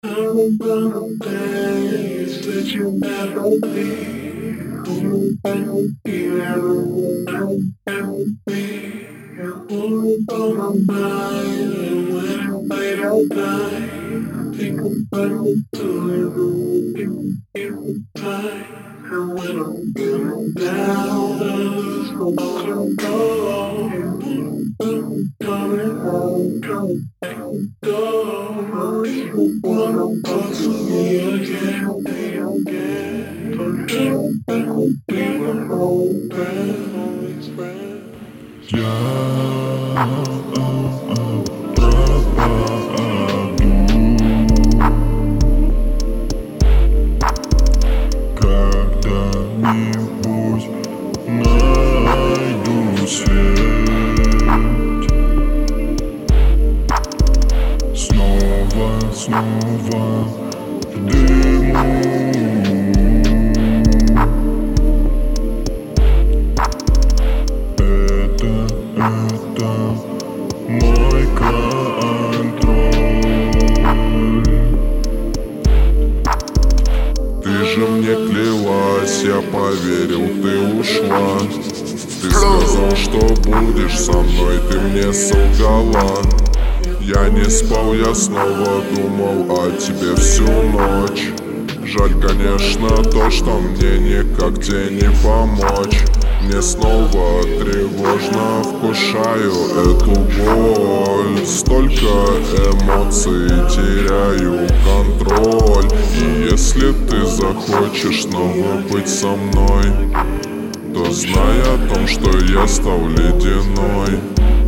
Little days that you never leave. You never be. You're on my mind when I'm late at night. Think about it too. Every time. And when I'm feeling down, I'm coming home, coming back to go. People wanna talk to me again. Forget that we'll be my old friend. Когда-нибудь найду свет. Снова в дыму. Это мой контроль. Ты же мне клялась, я поверил, ты ушла. Ты сказал, что будешь со мной, ты мне солгала. Я не спал, я снова думал о тебе всю ночь. Жаль, конечно, то, что мне никак тебе не помочь. Мне снова тревожно, вкушаю эту боль. Столько эмоций, теряю контроль. И если ты захочешь снова быть со мной, то знай о том, что я стал ледяной.